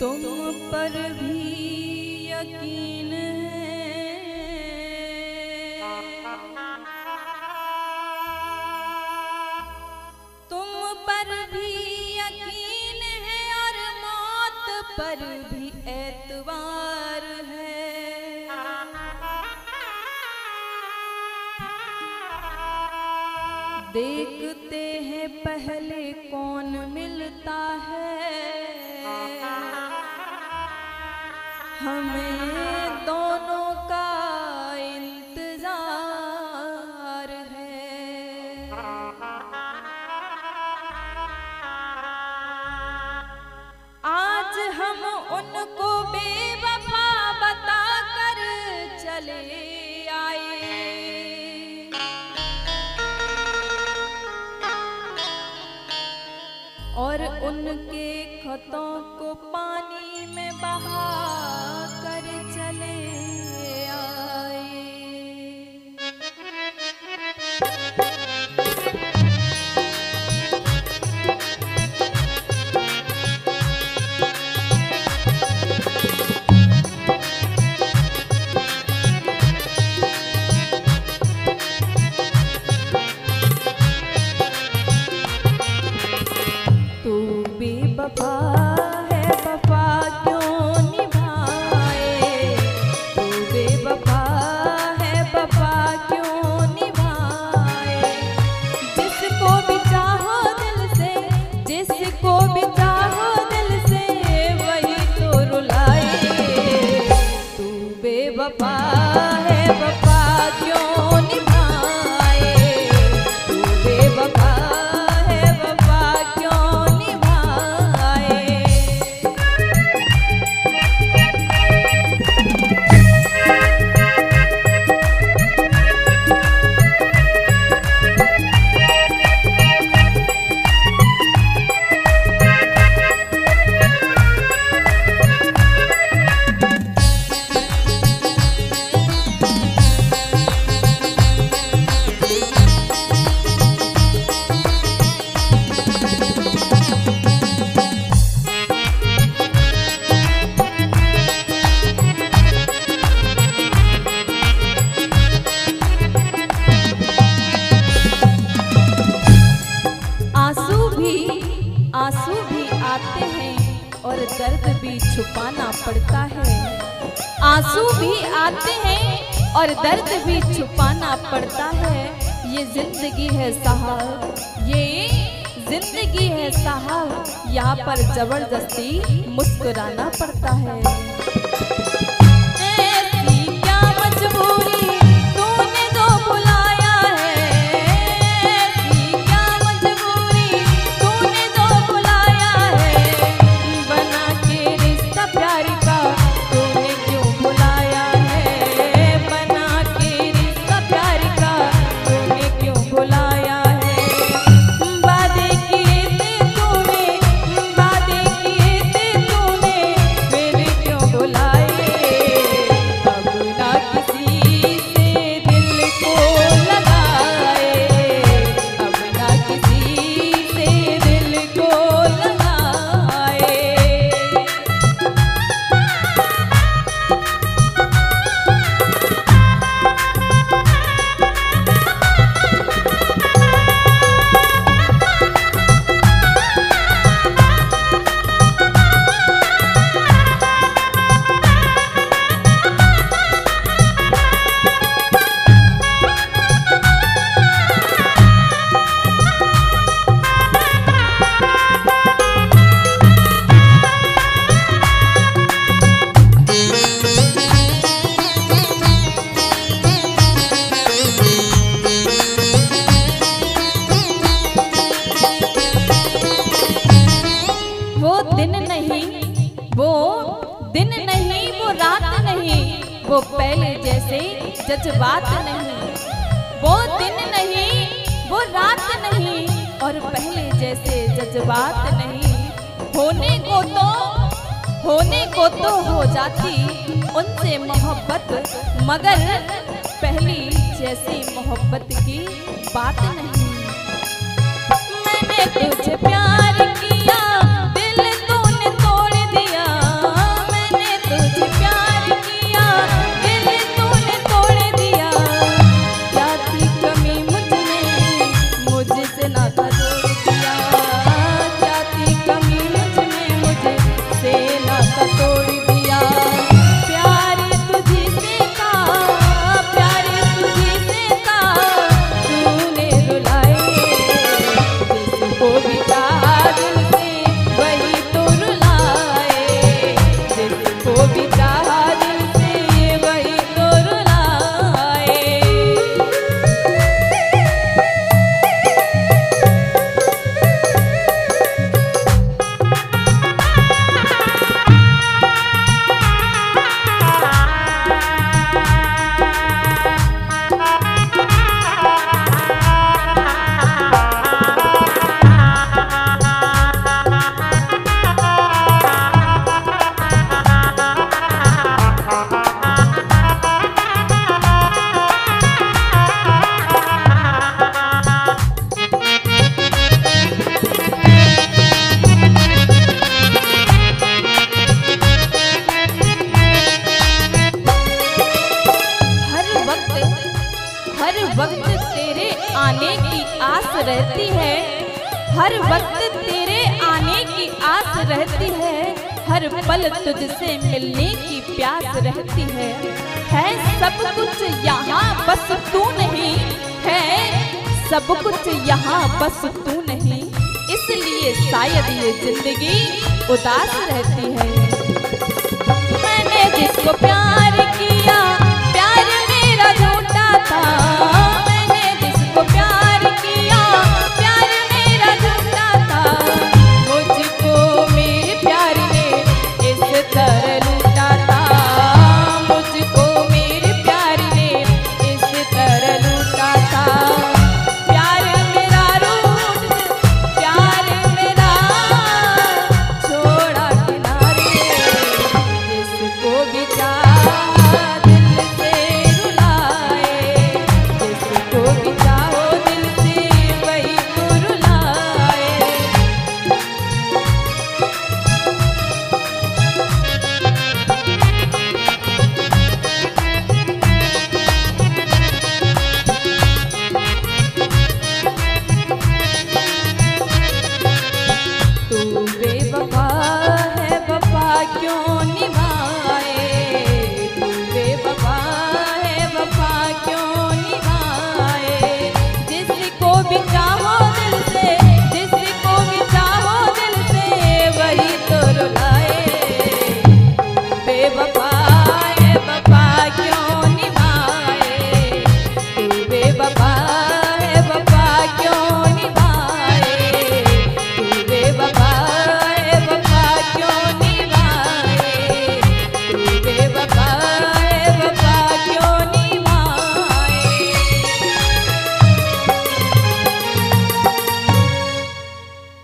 तुम पर भी यकीन है, तुम पर भी यकीन है और मौत पर भी एतबार है। देखते हैं पहले कौन मिलता है, हमें दोनों का इंतजार है। आज हम उनको बेवफा बताकर चले आए, और उनके खतों को पानी में बहा कर चले आए। तू बेवफा है, वफा क्यों निभाए, तू बेवफा है, वफा क्यों निभाए। जिसको भी चाहो दिल से, जिसको भी चाहो दिल से, वही तो रुलाए। तू बेवफा है, वफा क्यों निभाए, तू बेवफा आंसू भी आते हैं और दर्द भी छुपाना पड़ता है। आंसू भी आते हैं और दर्द भी छुपाना पड़ता है। ये जिंदगी है साहब, ये जिंदगी है साहब, यहाँ पर जबरदस्ती मुस्कुराना पड़ता है। ऐसी क्या मजबूरी तूने जो बुलाया है, ऐसी क्या मजबूरी तूने जो बुलाया है। बना के रिश्ता प्यार का तूने क्यों बुलाया है, बना के रिश्ता प्यार का तूने क्यों बुलाया है। वादे किए थे तूने, वादे किए थे तूने, फिर क्यों बुलाए। अब ना किसी से दिल को लगाए, अब ना किसी से दिल को लगाए। वो दिन नहीं, वो दिन नहीं, वो रात नहीं, वो पहले जैसे जज्बात नहीं। वो दिन नहीं, वो रात नहीं, और पहले जैसे जज्बात नहीं। होने को तो हो जाती उनसे मोहब्बत, मगर पहली जैसी मोहब्बत की बात नहीं। मैंने तुझे प्यार किया, दिल तूने तोड़ दिया, हर वक्त तेरे आने की आस रहती है, हर पल तुझसे मिलने की प्यास रहती है सब कुछ यहाँ बस तू नहीं है, सब कुछ यहाँ बस तू नहीं, इसलिए शायद ये जिंदगी उदास रहती है। मैंने जिसको प्यार किया प्यार मेरा झूठा था, मैंने जिसको प्यार किया प्यार मेरा झूठा था, मुझको मेरे प्यार ने इस तरह लूटा था, मुझको मेरे प्यार ने इस तरह लूटा था। प्यार मेरा रूठ, प्यार मेरा छोड़ा किनारे, जिसको भी चाहा दिल से रुलाए, जिसको भी चाहो दिल से वही को रुलाए। तू बेवफा है, वफा क्यों निभा